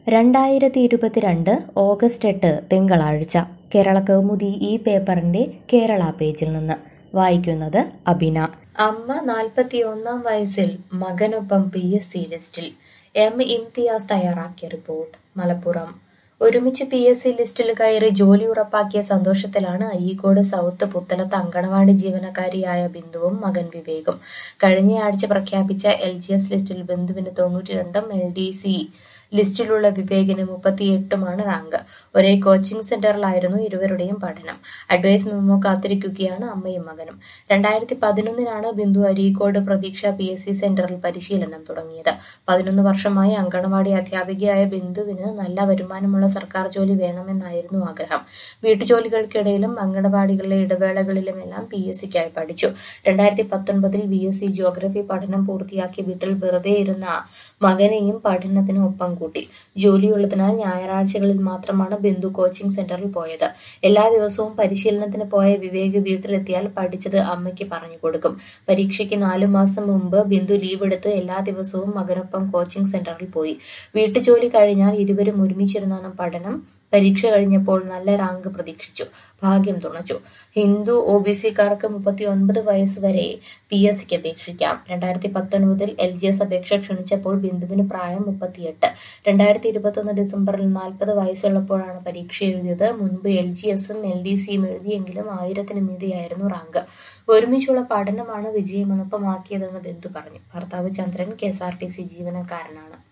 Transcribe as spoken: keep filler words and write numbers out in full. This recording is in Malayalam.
രണ്ടായിരത്തി ഇരുപത്തിരണ്ട് ഓഗസ്റ്റ് എട്ട് തിങ്കളാഴ്ച കേരള കൗമുദി ഈ പേപ്പറിന്റെ കേരള പേജിൽ നിന്ന് വായിക്കുന്നത് അബിന. അമ്മ നാൽപ്പത്തിയൊന്നാം വയസ്സിൽ മകനൊപ്പം പി എസ് സി ലിസ്റ്റിൽ. എം ഇംതിയാസ് തയ്യാറാക്കിയ റിപ്പോർട്ട്. മലപ്പുറം. ഒരുമിച്ച് പി എസ് സി ലിസ്റ്റിൽ കയറി ജോലി ഉറപ്പാക്കിയ സന്തോഷത്തിലാണ് അഴീക്കോട് സൗത്ത് പുത്തലത്ത് അങ്കണവാടി ജീവനക്കാരിയായ ബിന്ദുവും മകൻ വിവേകും. കഴിഞ്ഞയാഴ്ച പ്രഖ്യാപിച്ച എൽ ജി എസ് ലിസ്റ്റിൽ ബിന്ദുവിന് തൊണ്ണൂറ്റി രണ്ടും എൽ ഡി സി ലിസ്റ്റിലുള്ള വിവേകിന് മുപ്പത്തിയെട്ടുമാണ് റാങ്ക്. ഒരേ കോച്ചിംഗ് സെന്ററിലായിരുന്നു ഇരുവരുടെയും പഠനം. അഡ്വൈസ് മെമ്മോ കാത്തിരിക്കുകയാണ് അമ്മയും മകനും. രണ്ടായിരത്തി പതിനൊന്നിനാണ് ബിന്ദു അരീക്കോട് പ്രതീക്ഷ പി എസ് സി സെന്ററിൽ പരിശീലനം തുടങ്ങിയത്. പതിനൊന്ന് വർഷമായി അങ്കണവാടി അധ്യാപികയായ ബിന്ദുവിന് നല്ല വരുമാനമുള്ള സർക്കാർ ജോലി വേണമെന്നായിരുന്നു ആഗ്രഹം. വീട്ടുജോലികൾക്കിടയിലും അങ്കണവാടികളിലെ ഇടവേളകളിലുമെല്ലാം പി എസ് സിക്കായി പഠിച്ചു. രണ്ടായിരത്തി പത്തൊൻപതിൽ ബി എസ് സി ജിയോഗ്രഫി പഠനം പൂർത്തിയാക്കി വീട്ടിൽ വെറുതെ ഇരുന്ന മകനെയും പഠനത്തിന് ഒപ്പം കൂട്ടി. ജോലിയുള്ളതിനാൽ ഞായറാഴ്ചകളിൽ മാത്രമാണ് ബിന്ദു കോച്ചിംഗ് സെന്ററിൽ പോയത്. എല്ലാ ദിവസവും പരിശീലനത്തിന് പോയ വിവേക് വീട്ടിലെത്തിയാൽ പഠിച്ചത് അമ്മയ്ക്ക് പറഞ്ഞു കൊടുക്കും. പരീക്ഷയ്ക്ക് നാലു മാസം മുമ്പ് ബിന്ദു ലീവ് എടുത്ത് എല്ലാ ദിവസവും മകനൊപ്പം കോച്ചിംഗ് സെന്ററിൽ പോയി. വീട്ടുജോലി കഴിഞ്ഞാൽ ഇരുവരും ഒരുമിച്ചിരുന്നാണ് പഠനം. പരീക്ഷ കഴിഞ്ഞപ്പോൾ നല്ല റാങ്ക് പ്രതീക്ഷിച്ചു. ഭാഗ്യം തുണച്ചു. ഹിന്ദു ഒ ബി സിക്കാർക്ക് മുപ്പത്തി ഒൻപത് വയസ്സ് വരെ പി എസ് സിക്ക് അപേക്ഷിക്കാം. രണ്ടായിരത്തി പത്തൊൻപതിൽ എൽ ജി എസ് അപേക്ഷ ക്ഷണിച്ചപ്പോൾ ബിന്ദുവിന് പ്രായം മുപ്പത്തിയെട്ട്. രണ്ടായിരത്തി ഇരുപത്തൊന്ന് ഡിസംബറിൽ നാൽപ്പത് വയസ്സുള്ളപ്പോഴാണ് പരീക്ഷ എഴുതിയത്. മുൻപ് എൽ ജി എസും എൽ ഡി സിയും എഴുതിയെങ്കിലും ആയിരത്തിന് മീതെയായിരുന്നു റാങ്ക്. ഒരുമിച്ചുള്ള പഠനമാണ് വിജയം എളുപ്പമാക്കിയതെന്ന് ബിന്ദു പറഞ്ഞു. ഭർത്താവ് Chandran K S R T C ജീവനക്കാരനാണ്.